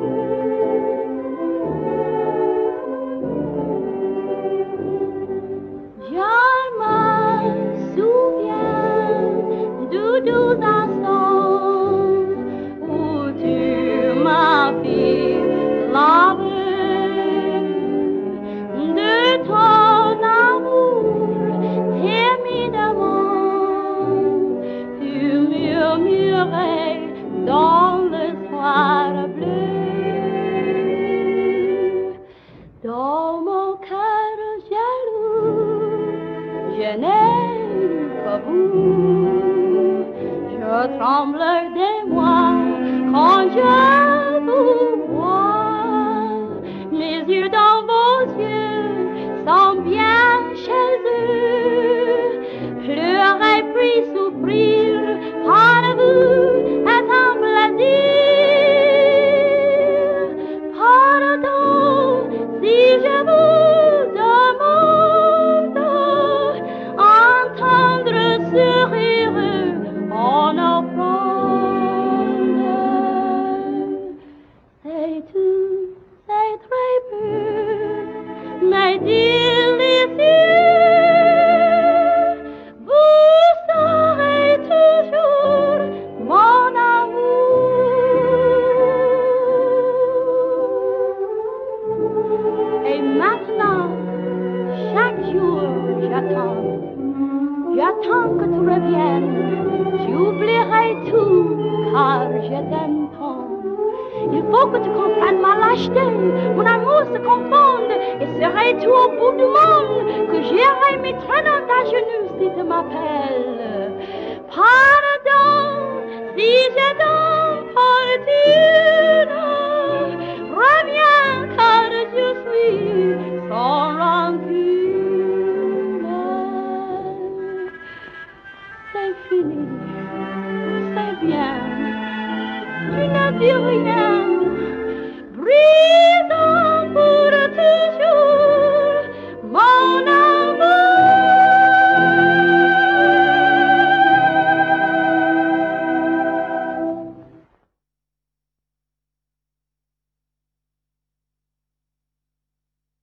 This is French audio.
Doux instants où tu m'as fait l'aveu de ton amour timidement, tu murmurais dans le soir bleu. Dans mon cœur jaloux, je n'ai que vous. Je tremble d'émoi quand je vous vois. Mes yeux dans vos yeux sont bien chez eux. Pleurer puis souffrir par vous est un plaisir. Pardon si je vous demande entendre sourire en offrande. C'est tout, c'est très peu, mais délicieux. Vous serez toujours mon amour. Et maintenant, chaque jour, j'attends que tu reviennes. J'oublierai tout, car je t'aime tant. Il faut que tu comprennes ma lâcheté, mon amour se confonde, et serais-tu au bout du monde, que j'irai mettre dans ta genoux si tu m'appelles. Pardon, si je t'importune, reviens, car je suis sans rancune. C'est fini. C'est bien, tu ne dis rien.